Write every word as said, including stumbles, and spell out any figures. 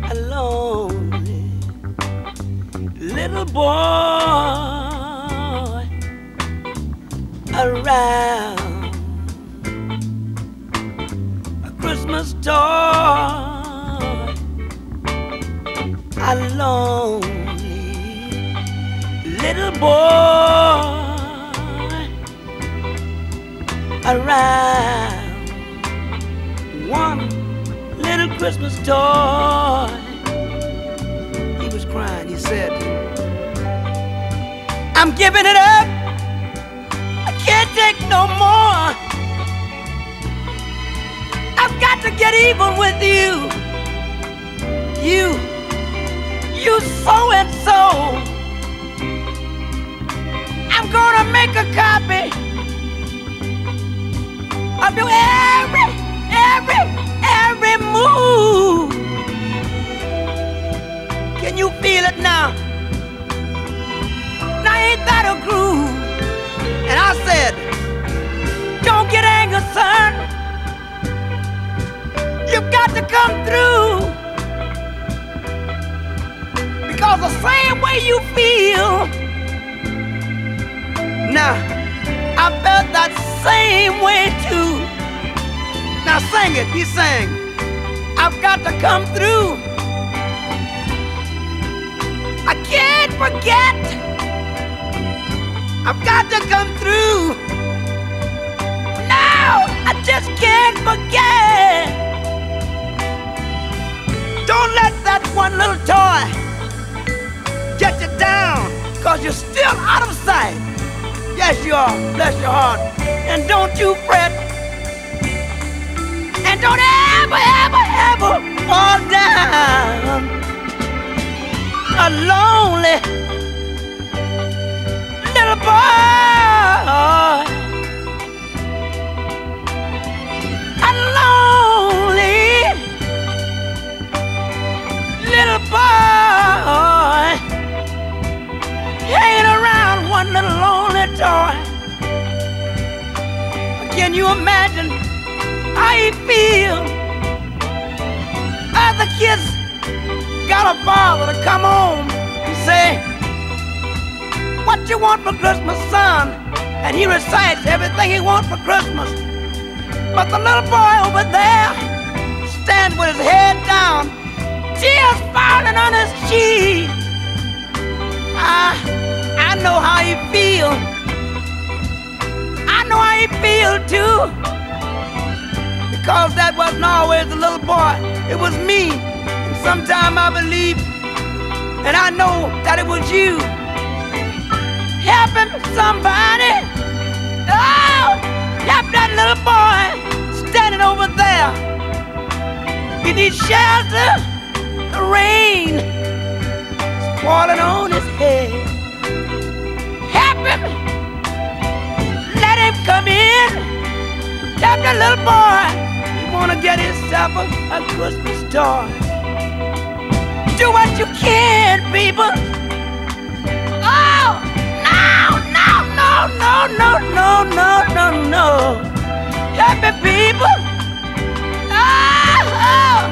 a lonely little boy around a Christmas toy, a lonely little boy around one little Christmas toy. He was crying. He said, I'm giving it up. I can't take no more. I've got to get even with you. You, you so and so. I'm gonna make a copy of your every, every, every move. Can you feel it now? Now ain't that a groove? And I said, don't get angry, son. You've got to come through. Because the same way you feel, now I felt that same way too. Now sing it, he sang, I've got to come through. I can't forget, I've got to come through. No, I just can't forget. Don't let that one little toy get you down, cause you're still out of sight. Yes, you are, bless your heart. And don't you fret. And don't ever, ever, ever fall down a lonely little boy. A lonely little boy hanging around one little lonely toy. Can you imagine how he feel? Other kids got a father to come home and say, what you want for Christmas, son? And he recites everything he wants for Christmas. But the little boy over there stands with his head down, tears falling on his cheek. I, I know how he feel. I know how he feel too. Because that wasn't always the little boy, it was me. And sometime I believe, and I know that it was you. Helping somebody. Oh, help that little boy standing over there. He needs shelter. The rain is falling on his head. Help him. Let him come in. Help that little boy. He wanna get himself a, a Christmas toy. Do what you can, people. Oh, no, no, no, no, no, no, no, no, no. Help me, people. Oh, oh.